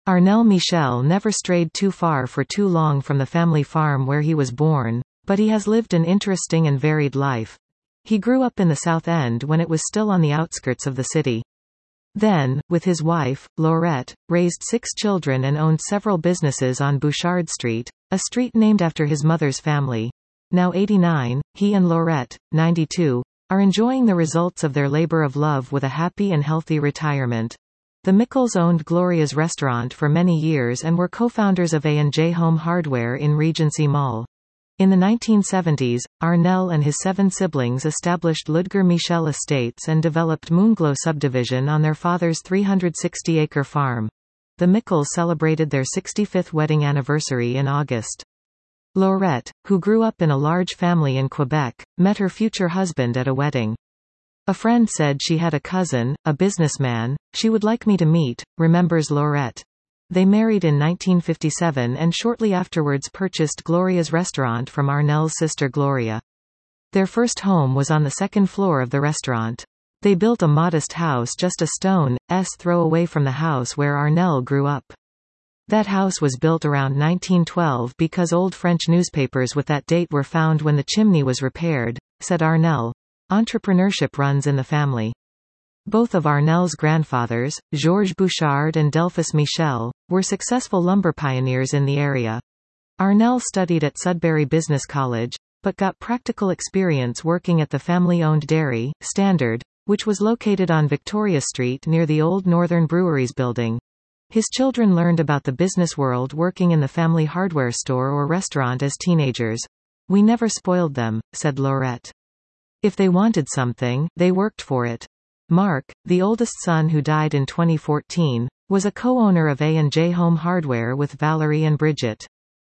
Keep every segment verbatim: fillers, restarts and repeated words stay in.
Arnel Michel never strayed too far for too long from the family farm where he was born, but he has lived an interesting and varied life. He grew up in the South End when it was still on the outskirts of the city. Then, with his wife, Laurette, raised six children and owned several businesses on Bouchard Street, a street named after his mother's family. Now eighty-nine, he and Laurette, ninety-two, are enjoying the results of their labor of love with a happy and healthy retirement. The Michels owned Gloria's restaurant for many years and were co-founders of A and J Home Hardware in Regency Mall. In the nineteen seventies, Arnel and his seven siblings established Ludger Michel Estates and developed Moonglow subdivision on their father's three hundred sixty acre farm. The Michels celebrated their sixty-fifth wedding anniversary in August. Laurette, who grew up in a large family in Quebec, met her future husband at a wedding. A friend said she had a cousin, a businessman, she would like me to meet, remembers Laurette. They married in nineteen fifty-seven and shortly afterwards purchased Gloria's restaurant from Arnel's sister Gloria. Their first home was on the second floor of the restaurant. They built a modest house just a stone's throw away from the house where Arnel grew up. That house was built around nineteen twelve because old French newspapers with that date were found when the chimney was repaired, said Arnel. Entrepreneurship runs in the family. Both of Arnel's grandfathers, Georges Bouchard and Delphus Michel, were successful lumber pioneers in the area. Arnel studied at Sudbury Business College, but got practical experience working at the family-owned dairy, Standard, which was located on Victoria Street near the old Northern Breweries building. His children learned about the business world working in the family hardware store or restaurant as teenagers. We never spoiled them, said Laurette. If they wanted something, they worked for it. Mark, the oldest son who died in twenty fourteen, was a co-owner of A and J Home Hardware with Valerie and Bridget.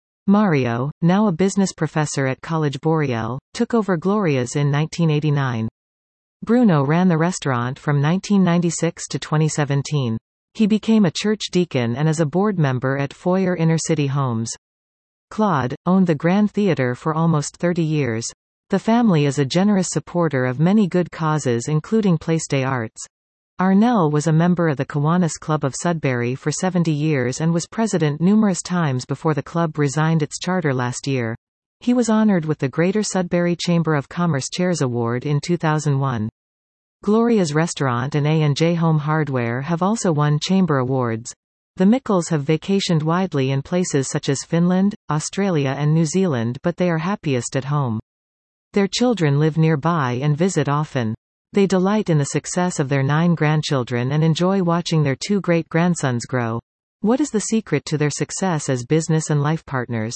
Mario, now a business professor at College Boreal, took over Gloria's in nineteen eighty-nine. Bruno ran the restaurant from nineteen ninety-six to twenty seventeen. He became a church deacon and is a board member at Foyer Inner City Homes. Claude, owned the Grand Theatre for almost thirty years. The family is a generous supporter of many good causes including Place des Arts. Arnel was a member of the Kiwanis Club of Sudbury for seventy years and was president numerous times before the club resigned its charter last year. He was honored with the Greater Sudbury Chamber of Commerce Chairs Award in two thousand one. Gloria's Restaurant and A and J Home Hardware have also won chamber awards. The Michels have vacationed widely in places such as Finland, Australia and New Zealand, but they are happiest at home. Their children live nearby and visit often. They delight in the success of their nine grandchildren and enjoy watching their two great-grandsons grow. What is the secret to their success as business and life partners?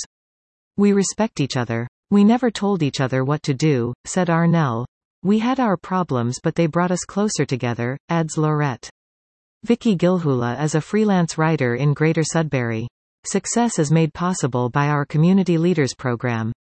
We respect each other. We never told each other what to do, said Arnel. We had our problems but they brought us closer together, adds Laurette. Vicky Gilhula is a freelance writer in Greater Sudbury. Success is made possible by our Community Leaders program.